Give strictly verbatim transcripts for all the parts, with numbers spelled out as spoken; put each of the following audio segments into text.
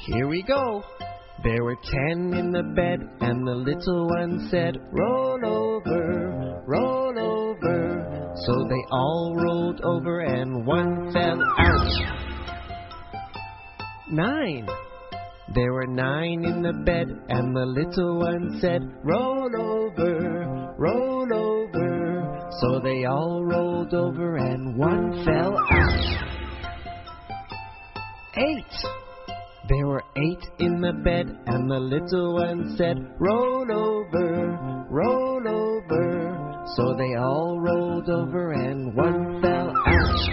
Here we go. There were ten in the bed, and the little one said, roll over, roll over. So they all rolled over, and one fell out. Nine. There were nine in the bed, and the little one said, roll over, roll over. So they all rolled over, and one fell out. Eight. There were eight in the bed, and the little one said, roll over, roll over. So they all rolled over, and one fell out.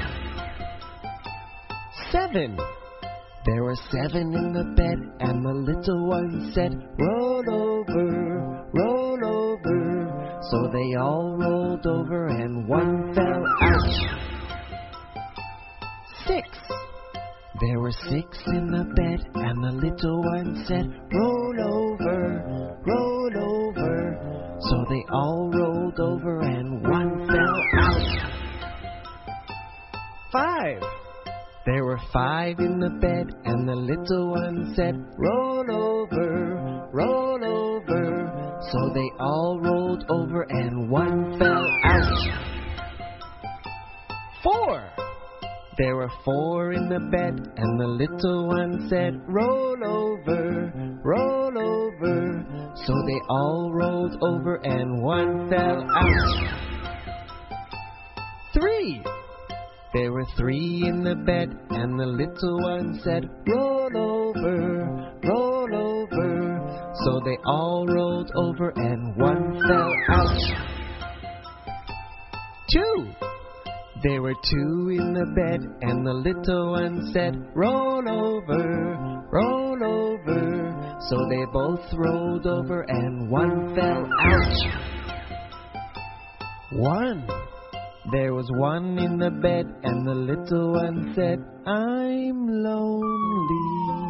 Seven. There were seven in the bed, and the little one said, roll over, roll over. So they all rolled over, and one fell out. Six. There were six in the bed, and the little one said, roll over, roll over. So they all rolled over, and one fell out. Five. There were five in the bed, and the little one said, roll over, roll over. So they all rolled over, and one fell out. Four. There were four in the bed, and the little one said, roll over, roll over. So they all rolled over, and one fell out. Three. There were three in the bed, and the little one said, roll over, roll over. So they all rolled over, and one fell out. Two. There were two in the bed, and the little one said, roll over, roll over. So they both rolled over, and one fell out. One. There was one in the bed, and the little one said, I'm lonely.